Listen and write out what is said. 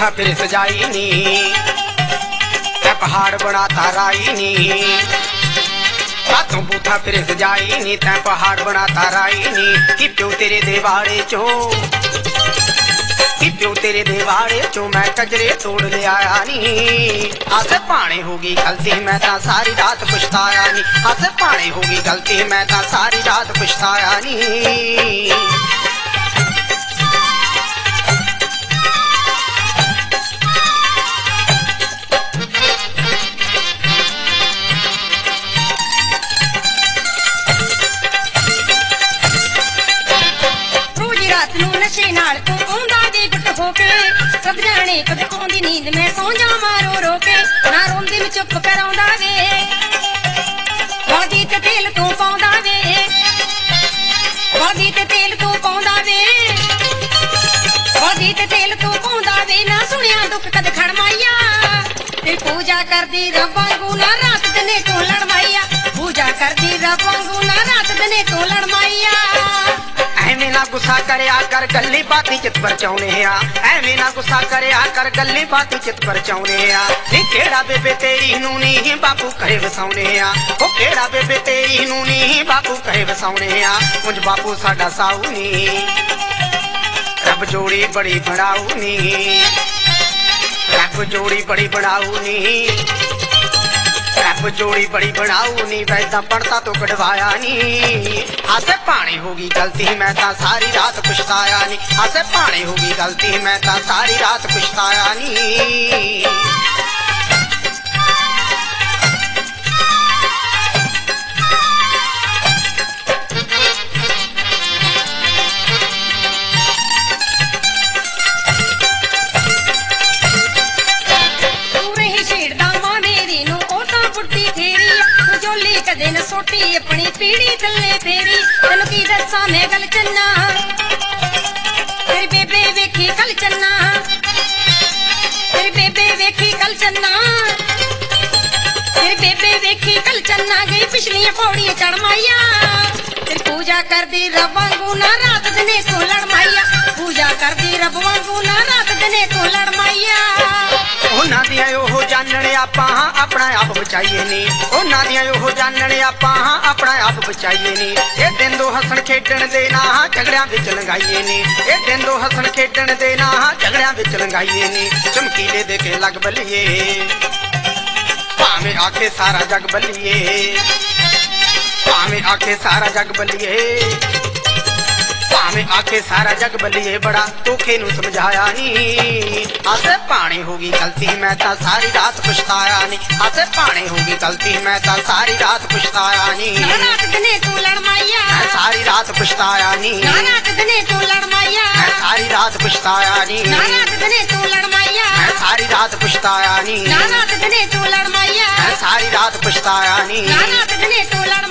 बूथा फिर सजाई नी, तै पहाड़ बनाता राई नी। तू बूथा फिर सजाई नी, तै पहाड़ बनाता राई नी। कि प्यो तेरे देवाड़े चो, कि प्यो तेरे देवाड़े चो मैं कजरे तोड़ ले आया नी। आसे पाने होगी गलती मैं ता सारी रात पछताया नी। आसे पाने होगी गलती मैं ता सारी रात पछताया नी। नशे नाल तू आंदा वे गुट होके, सब जाने कद आंदी नींद मैं सौ जावां रो रो के। ना रोंदी मैं चुप कराउंदा वे, बागी ते तेल तू पाउंदा वे, बागी ते तेल तू पाउंदा वे, बागी ते तेल तू पाउंदा वे। ना सुनिया दुख कद खड़माइया, ते पूजा करदी रब वांगू ना रात दिने तू लड़माइया। पूजा करदी रब वांगू ना रात दिने तू लड़माइया। ਐਵੇਂ ਨਾ ਗੁੱਸਾ ਕਰਿਆ ਕਰ ਗੱਲੀ ਬਾਤੀ ਚਿੱਤ ਪਰਚਾਉਣੇ ਆ। ਐਵੇਂ ਨਾ ਗੁੱਸਾ ਕਰਿਆ ਕਰ ਗੱਲੀ ਬਾਤੀ ਚਿੱਤ ਪਰਚਾਉਣੇ ਆ। ਨੀ ਕਿਹੜਾ ਬੇਬੇ ਤੇਰੀ ਨੂੰ ਨੀ ਬਾਪੂ ਕਹੇ ਵਸਾਉਣੇ ਆ। ਉਹ ਕਿਹੜਾ ਬੇਬੇ ਤੇਰੀ ਨੂੰ ਨੀ ਬਾਪੂ ਕਹੇ ਵਸਾਉਣੇ ਆ। ਉਂਝ ਬਾਪੂ ਸਾਡਾ ਸਾਊ ਨੀ, ਰੱਬ ਜੋੜੀ ਬੜੀ ਬਣਾਉ ਨੀ, ਰੱਬ ਜੋੜੀ ਬੜੀ ਬਣਾਉ ਨੀ, रब जोड़ी बड़ी बनाऊ नी। वैदा पढ़ता तो कटवाया नी। आसे पानी होगी गलती मैं ता सारी रात पछताया नी। आसे पानी होगी गलती मैं ता सारी रात पछताया नी। कदे न सोटी अपनी पीड़ी थल्ले फेरी। तेनू की दस्सां मैं गल चन्ना, तेरी बेबे वेखी कल चन्ना, तेरी बेबे वेखी कल चन्ना, तेरी बेबे वेखी कल चन्ना। गई पिछलियां पौड़ियां चढ़माइया, तेरी पूजा करदी रब वांगू ना रात दिने तू लड़माइया। पूजा करदी रब वांगू ना रात दिने तू लड़माइया। ਉਹਨਾਂ ਦੀਆਂ ਉਹ ਜਾਣਣੇ ਆਪਾਂ ਆਪਣਾ ਆਪ ਬਚਾਈਏ ਨੀ। ਉਹਨਾਂ ਦੀਆਂ ਉਹ ਜਾਣਣੇ ਆਪਾਂ ਆਪਣਾ ਆਪ ਬਚਾਈਏ ਨੀ। ਇਹ ਦਿਨ ਦੋ ਹੱਸਣ ਖੇਡਣ ਦੇ ਨਾ ਝਗੜਿਆਂ ਵਿੱਚ ਲੰਗਾਈਏ ਨੀ। ਇਹ ਦਿਨ ਦੋ ਹੱਸਣ ਖੇਡਣ ਦੇ ਨਾ ਝਗੜਿਆਂ ਵਿੱਚ ਲੰਗਾਈਏ ਨੀ। ਚਮਕੀਲੇ ਦੇ ਕੇ ਲੱਗ ਬੱਲੀਏ, ਭਾਵੇਂ ਆਖੇ ਸਾਰਾ ਜੱਗ ਬੱਲੀਏ, ਭਾਵੇਂ ਆਖੇ ਸਾਰਾ ਜੱਗ ਬੱਲੀਏ, ਭਾਵੇਂ ਆਖੇ ਸਾਰਾ ਜੱਗ ਬੱਲੀਏ। ਬੜਾ ਧੋਖੇ ਨੂੰ ਸਮਝਾਇਆ ਨੀ। ਆਸੇ ਪਾਣੀ ਹੋਗੀ ਗਲਤੀ ਮੈਂ ਤਾਂ ਸਾਰੀ ਰਾਤ ਪਛਤਾਇਆ ਨੀ। ਆਸੇ ਪਾਣੀ ਹੋਗੀ ਗਲਤੀ ਮੈਂ ਤਾਂ ਸਾਰੀ ਰਾਤ ਪਛਤਾਇਆ ਨੀ। ਨਾ ਰਾਤ ਦਿਨੇ ਤੂੰ ਲੜਮਾਈਆ, ਮੈਂ ਸਾਰੀ ਰਾਤ ਪਛਤਾਇਆ ਨੀ। ਨਾ ਰਾਤ ਦਿਨੇ ਤੂੰ ਲੜਮਾਈਆ, ਮੈਂ ਸਾਰੀ ਰਾਤ ਪਛਤਾਇਆ ਨੀ। ਨਾ ਰਾਤ ਦਿਨੇ ਤੂੰ ਲੜਮਾਈਆ, ਮੈਂ ਸਾਰੀ ਰਾਤ ਪਛਤਾਇਆ ਨੀ। ਨਾ ਰਾਤ ਦਿਨੇ ਤੂੰ ਲੜਮਾਈਆ, ਮੈਂ ਸਾਰੀ ਰਾਤ ਪਛਤਾਇਆ ਨੀ। ਨਾ ਰਾਤ ਦਿਨੇ ਤੂੰ